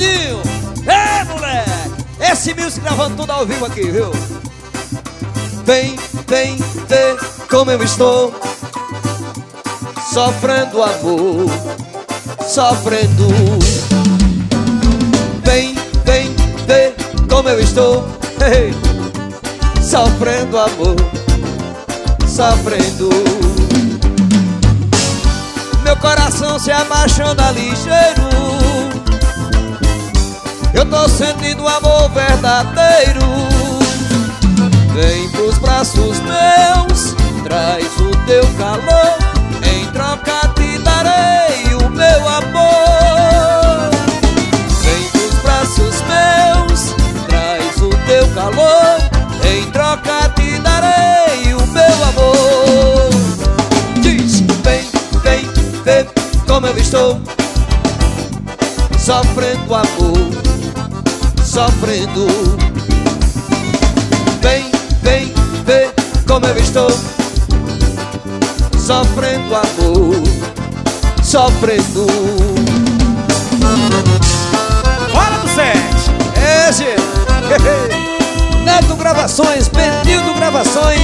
Ronaldinho. É, moleque. Esse Music gravando tudo ao vivo aqui, viu? Vem, vem ver como eu estou, sofrendo amor, sofrendo. Vem, vem ver como eu estou, hey, sofrendo amor, sofrendo. Meu coração se apaixona ligeiro, eu tô sentindo amor verdadeiro. Vem pros braços meus, traz o teu calor, em troca te darei o meu amor. Vem pros braços meus, traz o teu calor, em troca te darei o meu amor. Diz, vem, vem, vem como eu estou, sofrendo amor, sofrendo. Vem, vem ver como eu estou, sofrendo amor, sofrendo. Fora do set! É, gente. Neto Gravações, Benildo Gravações